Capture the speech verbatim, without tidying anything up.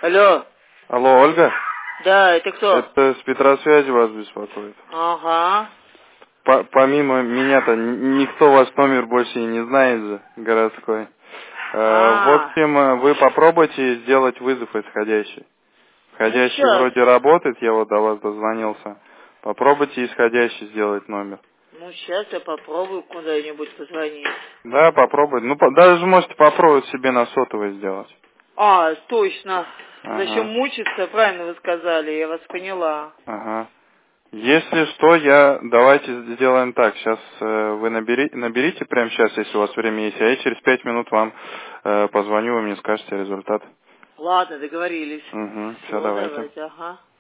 Алло. Алло, Ольга? Да, это кто? Это с Петросвязи вас беспокоит. Ага. По помимо меня-то н- никто ваш номер больше и не знает же, городской. Э, в А, общем, э, вы попробуйте сделать вызов исходящий. ну Входящий сейчас. вроде работает, я вот до вас дозвонился. Попробуйте исходящий сделать номер. Ну сейчас я попробую куда-нибудь позвонить. Да, попробуйте. Ну, по- даже можете попробовать себе на сотовый сделать. А, точно. Зачем Ага, мучиться, правильно вы сказали, я вас поняла. ага. Если что, я давайте сделаем так. Сейчас э, вы набери, наберите прямо сейчас, если у вас время есть, а я через пять минут вам э, позвоню, вы мне скажете результат. Ладно, договорились. Угу, все, Все, давайте. давайте, ага.